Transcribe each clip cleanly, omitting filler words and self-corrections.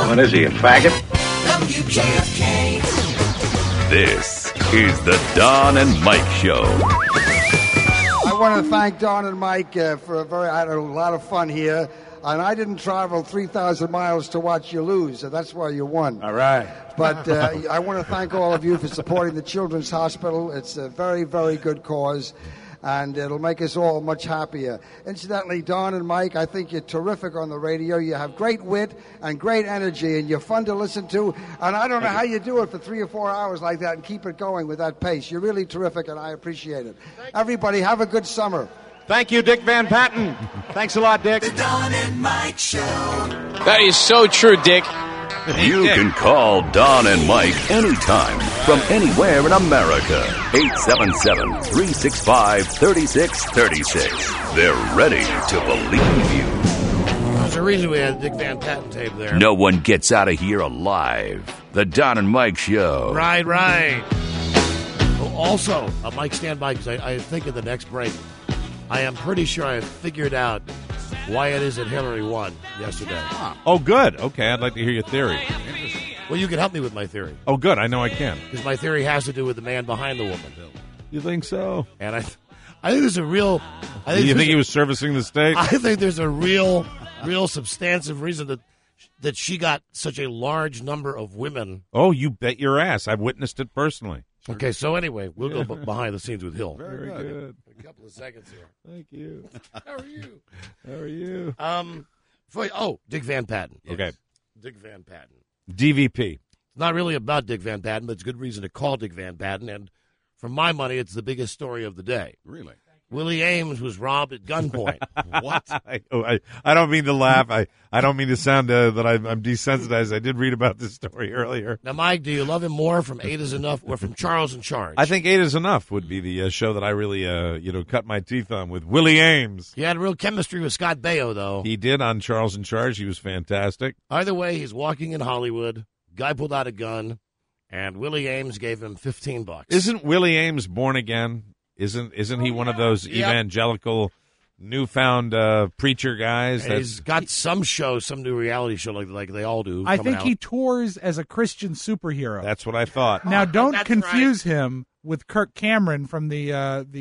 gentleman, is he, a faggot? WJFK. This is the Don and Mike Show. I want to thank Don and Mike I had a lot of fun here. And I didn't travel 3,000 miles to watch you lose, so that's why you won. All right. But I want to thank all of you for supporting the Children's Hospital. It's a very, very good cause, and it'll make us all much happier. Incidentally, Don and Mike, I think you're terrific on the radio. You have great wit and great energy, and you're fun to listen to. And I don't know how you do it for 3 or 4 hours like that and keep it going with that pace. You're really terrific, and I appreciate it. Everybody, have a good summer. Thank you, Dick Van Patten. Thanks a lot, Dick. The Don and Mike Show. That is so true, Dick. You can call Don and Mike anytime from anywhere in America. 877-365-3636. They're ready to believe you. There's a reason we had Dick Van Patten tape there. No one gets out of here alive. The Don and Mike Show. Right. Oh, also, Mike, stand by, because I think in the next break, I am pretty sure I have figured out why it is that Hillary won yesterday. Oh, good. Okay, I'd like to hear your theory. Well, you can help me with my theory. Oh, good. I know I can. Because my theory has to do with the man behind the woman. You think so? And I think there's a real... You think he was servicing the state? I think there's a real substantive reason that she got such a large number of women. Oh, you bet your ass. I've witnessed it personally. Okay, so anyway, we'll go behind the scenes with Hill. Very good. A couple of seconds here. Thank you. How are you? How are you? Dick Van Patten. Yes. Okay. Dick Van Patten. DVP. It's not really about Dick Van Patten, but it's a good reason to call Dick Van Patten. And for my money, it's the biggest story of the day. Really? Willie Ames was robbed at gunpoint. What? I don't mean to laugh. I don't mean to sound that I'm desensitized. I did read about this story earlier. Now, Mike, do you love him more from 8 is Enough or from Charles in Charge? I think 8 is Enough would be the show that I really, cut my teeth on with Willie Ames. He had real chemistry with Scott Baio, though. He did on Charles in Charge. He was fantastic. Either way, he's walking in Hollywood. Guy pulled out a gun, and Willie Ames gave him $15. Isn't Willie Ames born again? Isn't he one of those evangelical newfound preacher guys? He's got some show, some new reality show like they all do. I think he tours as a Christian superhero. That's what I thought. Now, don't confuse him with Kirk Cameron from the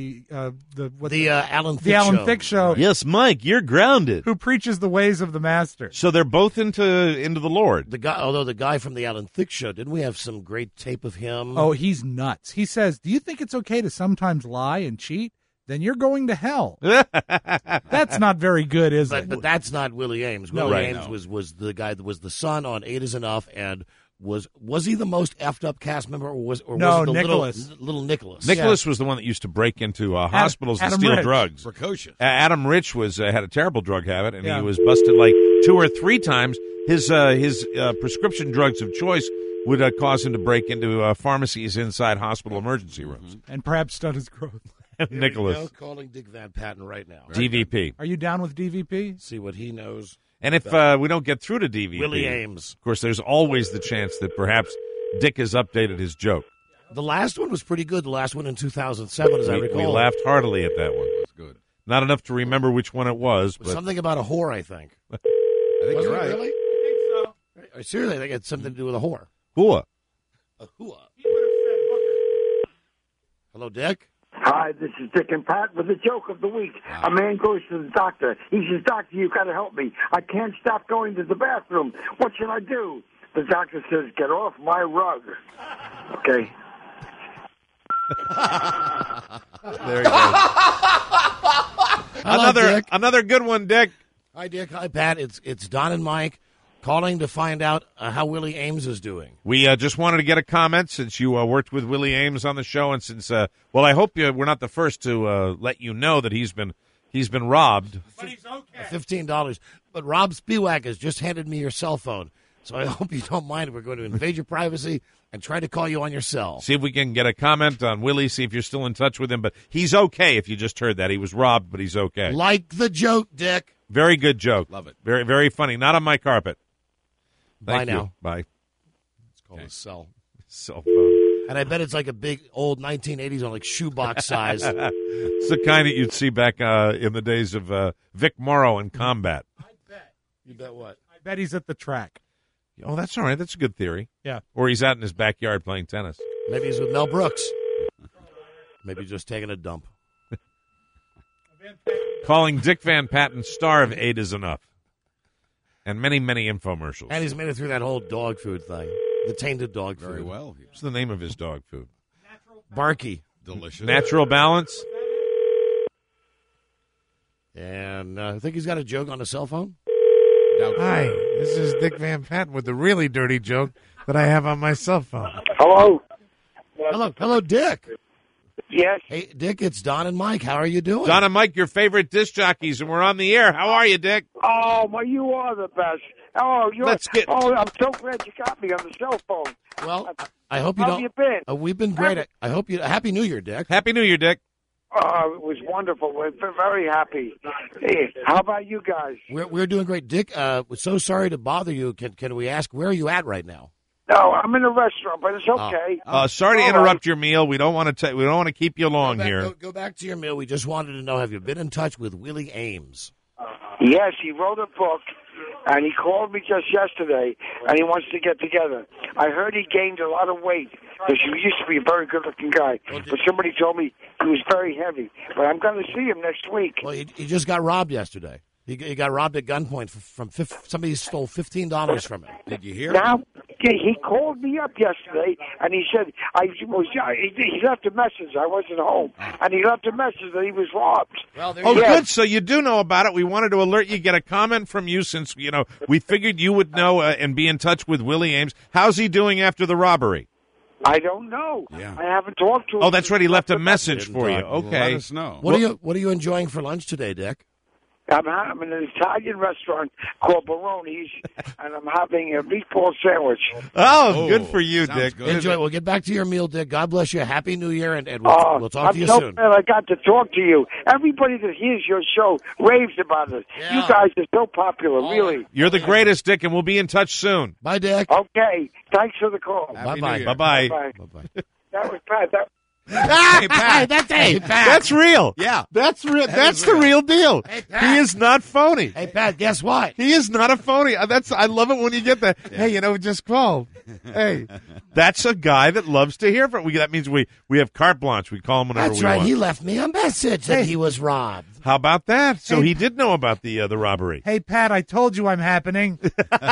Alan Thicke Show. Yes, Mike, you're grounded. Who preaches the ways of the Master. So they're both into the Lord. Although the guy from the Alan Thicke Show, didn't we have some great tape of him? Oh, he's nuts. He says, "Do you think it's okay to sometimes lie and cheat? Then you're going to hell." That's not very good, is it? But that's not Willie Ames. Willie Ames was the guy that was the son on 8 is Enough, and was he the most effed up cast member, or was it the Nicholas. little Nicholas? Nicholas was the one that used to break into hospitals and steal drugs. Precocious. Adam Rich had a terrible drug habit, and he was busted like 2 or 3 times. His prescription drugs of choice would cause him to break into pharmacies inside hospital emergency rooms. And perhaps stunt his growth. Nicholas. Calling Dick Van Patten right now. DVP. Are you down with DVP? See what he knows. And if we don't get through to DVP, Willie Ames. Of course, there's always the chance that perhaps Dick has updated his joke. The last one was pretty good. The last one in 2007, as I recall. We laughed heartily at that one. That's good. Not enough to remember which one it was. But something about a whore, I think. I think you're right. Really? I think so. Seriously, I think it had something to do with a whore. Hua. A hua. Hello, Dick? Hi, this is Dick and Pat with the joke of the week. A man goes to the doctor. He says, "Doctor, you've got to help me. I can't stop going to the bathroom. What should I do?" The doctor says, "Get off my rug." Okay. There you go. Another good one, Dick. Hi, Dick. Hi, Pat. It's Don and Mike calling to find out how Willie Ames is doing. We just wanted to get a comment since you worked with Willie Ames on the show, and since I hope we're not the first to let you know that he's been robbed. But he's okay. $15. But Rob Spiewak has just handed me your cell phone, so I hope you don't mind if we're going to invade your privacy and try to call you on your cell. See if we can get a comment on Willie, see if you're still in touch with him. But he's okay if you just heard that. He was robbed, but he's okay. Like the joke, Dick. Very good joke. Love it. Very, very funny. Not on my carpet. Bye Thank you. now. Bye. It's called a cell. Cell phone. And I bet it's like a big old 1980s on like shoebox size. It's the kind that you'd see back in the days of Vic Morrow in Combat. I bet. You bet what? I bet he's at the track. Oh, that's all right. That's a good theory. Yeah. Or he's out in his backyard playing tennis. Maybe he's with Mel Brooks. Maybe just taking a dump. Calling Dick Van Patten star of 8 is Enough. And many, many infomercials. And he's made it through that whole dog food thing. The tainted dog food. Very well. What's the name of his dog food? Barky. Delicious. Natural Balance. And I think he's got a joke on a cell phone. Hi, this is Dick Van Patten with the really dirty joke that I have on my cell phone. Hello? Hello, Dick. Yes? Hey, Dick, it's Don and Mike. How are you doing? Don and Mike, your favorite disc jockeys, and we're on the air. How are you, Dick? Oh, well, you are the best. Oh, I'm so glad you got me on the cell phone. Well, I hope you How don't. have you been? We've been great. I hope you. Happy New Year, Dick. Happy New Year, Dick. It was wonderful. We're very happy. Hey, how about you guys? We're doing great, Dick. We're so sorry to bother you. Can we ask where are you at right now? No, I'm in a restaurant, but it's okay. Sorry to All interrupt your meal. We don't want to. We don't want to keep you long here. Go back to your meal. We just wanted to know: have you been in touch with Willie Ames? Yes, he wrote a book, and he called me just yesterday, and he wants to get together. I heard he gained a lot of weight, because he used to be a very good-looking guy, but somebody told me he was very heavy. But I'm going to see him next week. Well, he just got robbed yesterday. He got robbed at gunpoint from somebody stole $15 from him. Did you hear? Now, he called me up yesterday, and he said he left a message. I wasn't home, and he left a message that he was robbed. Well, there Oh, you go. good. So you do know about it. We wanted to alert you, get a comment from you since, we figured you would know and be in touch with Willie Ames. How's he doing after the robbery? I don't know. Yeah. I haven't talked to him. Oh, that's right. He left a message for you. talk. Okay. Let us know. What are you enjoying for lunch today, Dick? I'm in an Italian restaurant called Baroni's, and I'm having a meatball sandwich. Oh, good for you, sounds Dick. good. Enjoy. We'll get back to your meal, Dick. God bless you. Happy New Year, and we'll talk I'm to you so soon. glad I got to talk to you. Everybody that hears your show raves about it. Yeah. You guys are so popular, really. You're the greatest, Dick, and we'll be in touch soon. Bye, Dick. Okay, thanks for the call. Happy Bye-bye. New Year. Bye-bye. Bye. Bye-bye. That was Pat. Hey, Pat. That's real. Yeah. That's real. That's is the real. real deal. Hey, Pat. He is not phony. Hey, Pat, guess what? He is not a phony. I love it when you get that. Hey, just call. Hey, that's a guy that loves to hear from. That means we have carte blanche. We call him whenever That's we right. want. He left me a message that he was robbed. How about that? So Hey. he did know about the robbery. Hey, Pat, I told you I'm happening.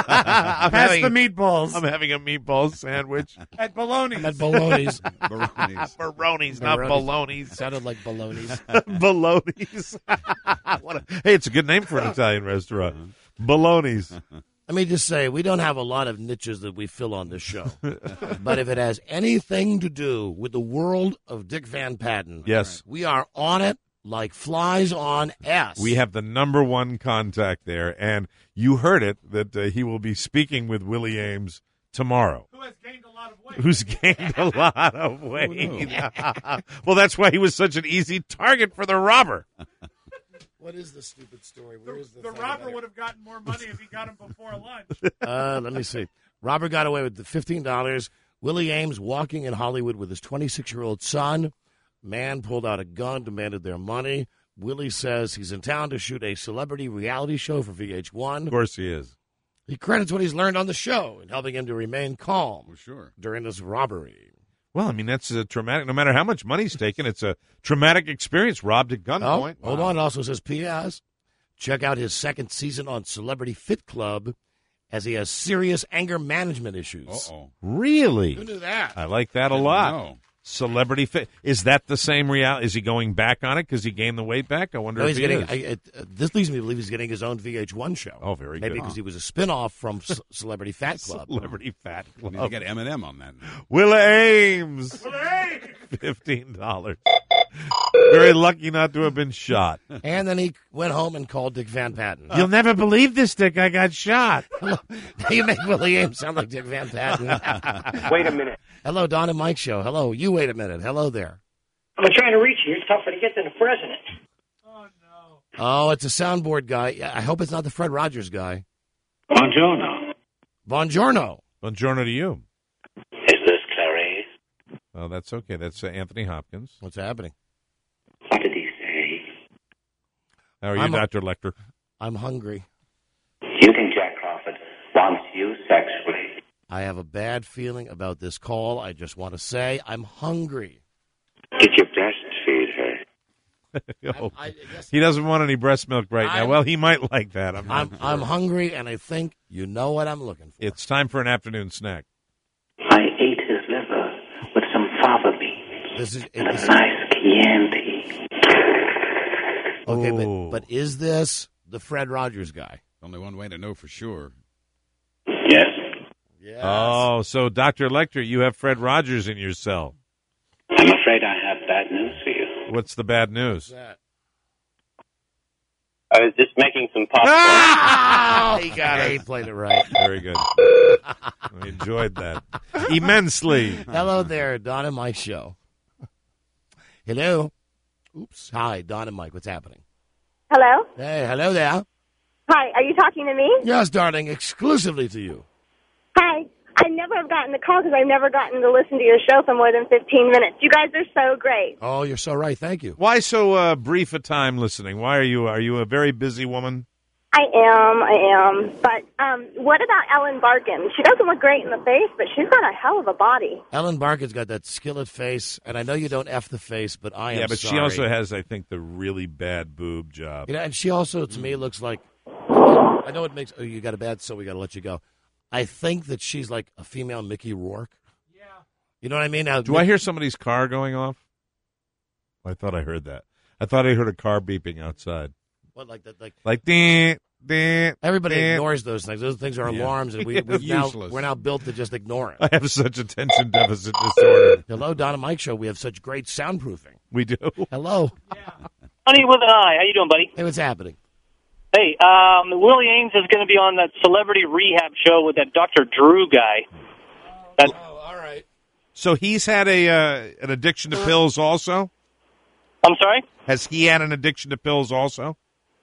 I'm Pass having, the meatballs I'm having a meatball sandwich. at Baloney's. At Baloney's. Baroni's. Baroni's, not baloney's. Sounded like Baloney's. Baloney's. Hey, it's a good name for an Italian restaurant. Baloney's. Let me just say, we don't have a lot of niches that we fill on this show. But if it has anything to do with the world of Dick Van Patten, Yes. we are on it like flies on S. We have the number one contact there, and you heard it, that he will be speaking with Willie Ames tomorrow. Who has gained a lot of weight. Who's gained a lot of weight. Well, that's why he was such an easy target for the robber. What is the stupid story? Where is the The thing robber about it? would have gotten more money if he got him before lunch. Let me see. Robert got away with the $15. Willie Ames walking in Hollywood with his 26-year-old son. Man pulled out a gun, demanded their money. Willie says he's in town to shoot a celebrity reality show for VH1. Of course he is. He credits what he's learned on the show and helping him to remain calm For sure. during this robbery. Well, I mean, that's a traumatic, no matter how much money's taken, it's a traumatic experience, robbed at gunpoint. Hold on. It also says, P.S. Check out his second season on Celebrity Fit Club as he has serious anger management issues. Uh-oh. Really? Who knew that? I like that a lot. No. Celebrity Fit. Is that the same reality? Is he going back on it because he gained the weight back? I wonder No, if he's he getting. is. This leads me to believe he's getting his own VH1 show. Oh, very Maybe good. because he was a spin-off from Celebrity Fat Club. Celebrity Fat We need Club. to get Eminem on that. Will Ames. $15. Very lucky not to have been shot. And then he went home and called Dick Van Patten. You'll never believe this, Dick. I got shot. You make Willie Ames sound like Dick Van Patten. Wait a minute. Hello, Don and Mike show. Hello. You wait a minute. Hello there. I'm trying to reach you. It's tougher to get than the president. Oh, it's a soundboard guy. Yeah, I hope it's not the Fred Rogers guy. Buongiorno. Buongiorno. Buongiorno to you. Is this Clarice? Oh, that's okay. That's Anthony Hopkins. What's happening? What did he say? How are you, I'm a- Dr. Lecter? I'm hungry. You think Jack Crawford wants you sexually. I have a bad feeling about this call. I just want to say I'm hungry. Did you breastfeed her? Oh, he doesn't want any breast milk right now. Well, he might like that. I'm hungry, and I think you know what I'm looking for. It's time for an afternoon snack. I ate his liver with some fava beans and a nice Chianti. Okay, but is this the Fred Rogers guy? Only one way to know for sure. Yes. Yes. Oh, so Dr. Lecter, you have Fred Rogers in your cell. I'm afraid I have bad news for you. What's the bad news? I was just making some popcorn. Oh, he got it. He played it right. Very good. I enjoyed that immensely. Hello there, Don and Mike show. Hello. Oops. Hi, Don and Mike. What's happening? Hello? Hey, hello there. Hi, are you talking to me? Yes, darling, exclusively to you. Hi. I never have gotten the call because I've never gotten to listen to your show for more than 15 minutes. You guys are so great. Oh, you're so right. Thank you. Why so brief a time listening? Why are you a very busy woman? I am. But what about Ellen Barkin? She doesn't look great in the face, but she's got a hell of a body. Ellen Barkin's got that skillet face, and I know you don't F the face, but I am Yeah, but sorry. she also has, I think, the really bad boob job. You know, and she also, to me, looks like, I know it makes, oh, you got a bad, so we got to let you go. I think that she's like a female Mickey Rourke. Yeah. You know what I mean? Now, Do I hear somebody's car going off? I thought I heard that. I thought I heard a car beeping outside. What, like that? Like, ding, ding. Everybody ding. ignores those things. Those things are alarms, and we're now built to just ignore it. I have such attention deficit disorder. Hello, Don and Mike show. We have such great soundproofing. We do. Hello. Honey with an eye. How you doing, buddy? Hey, what's happening? Hey, Willie Ames is going to be on that celebrity rehab show with that Dr. Drew guy. All right. So he's had an addiction to pills also? I'm sorry? Has he had an addiction to pills also?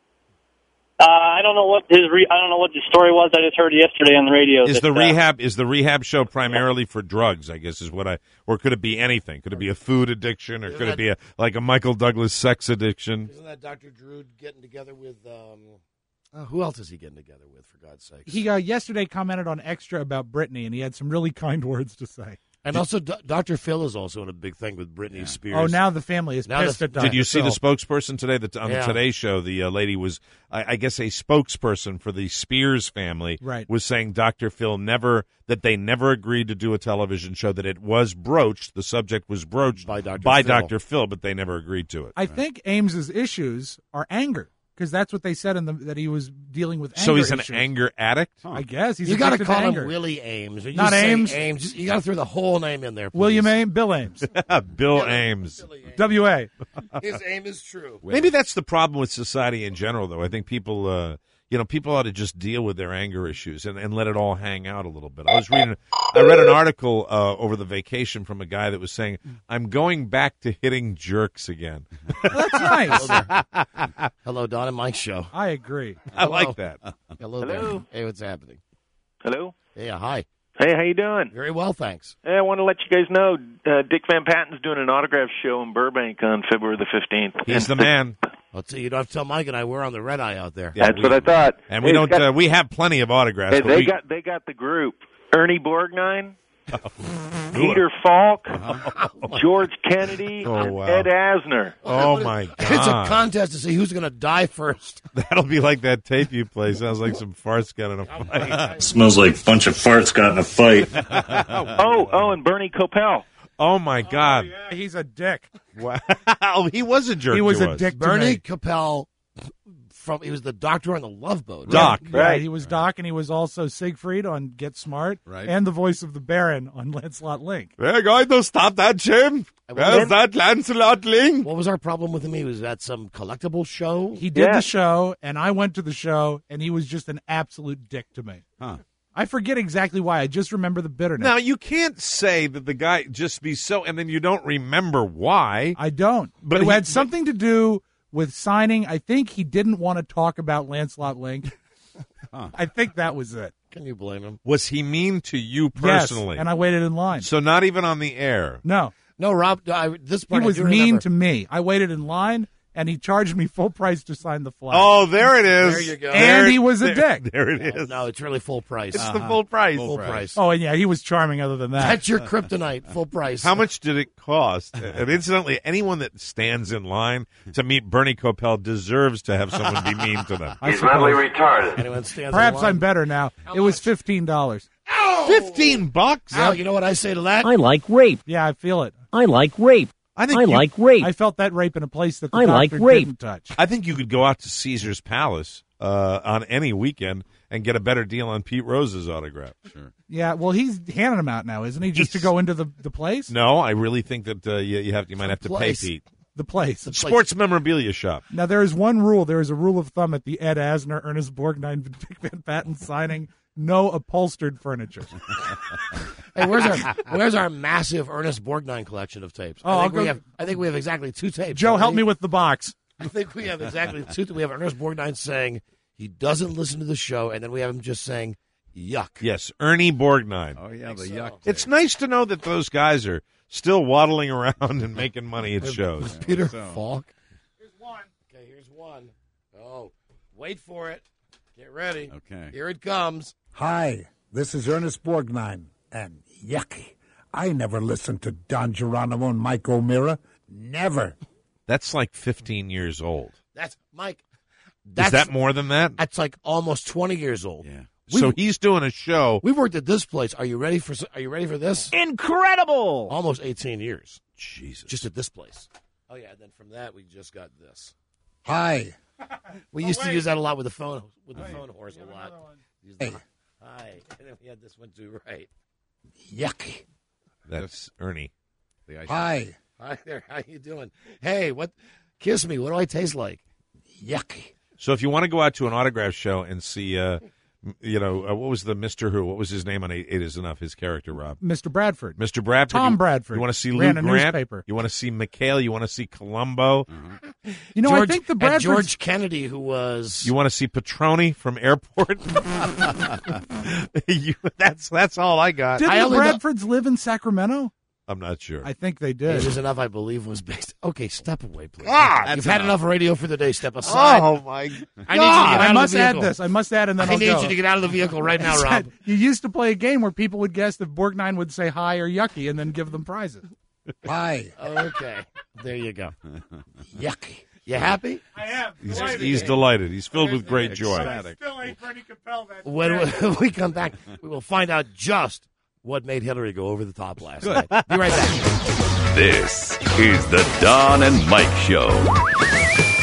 I don't know what I don't know what the story was. I just heard yesterday on the radio. Is that, the rehab show primarily for drugs? I guess is what or could it be anything? Could it be a food addiction, or could it be like a Michael Douglas sex addiction? Isn't that Dr. Drew getting together with? Who else is he getting together with? For God's sake, he yesterday commented on Extra about Britney, and he had some really kind words to say. And also, Dr. Phil is also in a big thing with Britney Spears. Oh, now the family is pissed at Dr. Did you see Phil. the spokesperson today? On the Today Show, the lady was, I guess, a spokesperson for the Spears family. Right. Was saying Dr. Phil that they never agreed to do a television show, that it was broached, the subject was broached by Dr. Phil, but they never agreed to it. I think Ames's issues are anger. Because that's what they said that he was dealing with anger So he's issues. an anger addict? I guess. He's You got to addicted to call anger. him Willie Ames. Not Ames. Ames. You got to throw the whole name in there. Please. William Ames. Bill Ames. Bill Ames. W.A. His aim is true. Maybe that's the problem with society in general, though. I think people, people ought to just deal with their anger issues and let it all hang out a little bit. I read an article over the vacation from a guy that was saying, I'm going back to hitting jerks again. Well, that's nice. Hello, Don and Mike show. I agree. I like that. Hello there. Hey, what's happening? Hello? Yeah, hi. Hey, how you doing? Very well, thanks. Hey, I want to let you guys know Dick Van Patten's doing an autograph show in Burbank on February the 15th. He's the man. Let's see. You don't have to tell Mike and I we're on the red eye out there. Yeah, That's what I thought. And we don't. We have plenty of autographs. They got the group: Ernie Borgnine, Peter Falk, George Kennedy, and Ed Asner. Oh my God! It's a contest to see who's going to die first. That'll be like that tape you play. Sounds like some farts got in a fight. Smells like a bunch of farts got in a fight. and Bernie Kopell. Oh my God! He's a dick. Wow, he was a jerk. He was to a us. dick. To Bernie me. Capel. He was the doctor on the Love Boat. Doc, right? He was Doc, and he was also Siegfried on Get Smart, and the voice of the Baron on Lancelot Link. We're going to stop that, Jim. Where's that Lancelot Link? What was our problem with him? He was at some collectible show. He did the show, and I went to the show, and he was just an absolute dick to me. Huh. I forget exactly why. I just remember the bitterness. Now, you can't say that the guy just be so, and then you don't remember why. I don't. But it had something to do with signing. I think he didn't want to talk about Lancelot Link. I think that was it. Can you blame him? Was he mean to you personally? Yes, and I waited in line. So not even on the air? No. No, Rob, this part he was I do mean remember. to me. I waited in line, and he charged me full price to sign the flag. Oh, there it is. There you go. And he was a dick. There it is. No, it's really full price. It's the full price. Full price. Oh, and yeah, he was charming other than that. That's your kryptonite, full price. How much did it cost? And incidentally, anyone that stands in line to meet Bernie Kopell deserves to have someone be mean to them. He's mentally retarded. Anyone stands Perhaps in line? I'm better now. It was $15. $15? Oh, you know what I say to that? I like rape. Yeah, I feel it. I like rape. I like rape. I felt that rape in a place that the I like doctor rape. didn't touch. I think you could go out to Caesar's Palace on any weekend and get a better deal on Pete Rose's autograph. Sure. Yeah, well, he's handing them out now, isn't he? Just to go into the place? No, I really think that you might have to pay Place. Pete. The place. Sports memorabilia shop. Now, there is one rule. There is a rule of thumb at the Ed Asner, Ernest Borgnine, Dick Van Patten signing. No upholstered furniture. Hey, where's our massive Ernest Borgnine collection of tapes? Oh, I think we have exactly 2 tapes. Joe, help me with the box. I think we have exactly 2. We have Ernest Borgnine saying he doesn't listen to the show, and then we have him just saying yuck. Yes, Ernie Borgnine. Oh, yeah, the yuck. It's nice to know that those guys are still waddling around and making money at shows. Peter Falk. Here's one. Okay, here's one. Oh, wait for it. Get ready. Okay. Here it comes. Hi, this is Ernest Borgnine, and yucky. I never listened to Don Geronimo and Mike O'Meara. Never. That's like 15 years old. That's Mike. Is that more than that? That's like almost 20 years old. Yeah. So he's doing a show. We worked at this place. Are you ready for this? Incredible! Almost 18 years. Jesus. Just at this place. Oh yeah, and then from that we just got this. Hi. We used to use that a lot with the phone horse a lot. Hey. Hi. And then we had this one too, right? Yucky. That's Ernie. Hi. Hi there. How you doing? Hey, what? Kiss me. What do I taste like? Yucky. So if you want to go out to an autograph show and see, what was the Mr. Who? What was his name on Eight Is Enough? His character, Rob. Mr. Bradford. Mr. Bradford. Tom Bradford. You want to see Ran Lou a Grant? newspaper. You want to see McHale? You want to see Columbo? Mm-hmm. You know, I think the Bradfords... George Kennedy, who was... You want to see Petroni from Airport? That's all I got. Did the Bradfords live in Sacramento? I'm not sure. I think they did. It Is Enough, I believe, was based... Okay, step away, please. God! You've had enough radio for the day. Step aside. Oh, my God. I need you to get out I of must the vehicle. add this. I must add, and then I I'll need go. you to get out of the vehicle right now, Rob. You used to play a game where people would guess if Borgnine would say hi or yucky and then give them prizes. Hi. Okay. There you go. Yucky. You happy? I am. He's delighted. He's filled with great joy. Still ain't Bernie Kopell that When we come back, we will find out just what made Hillary go over the top last night. Be right back. This is the Don and Mike Show.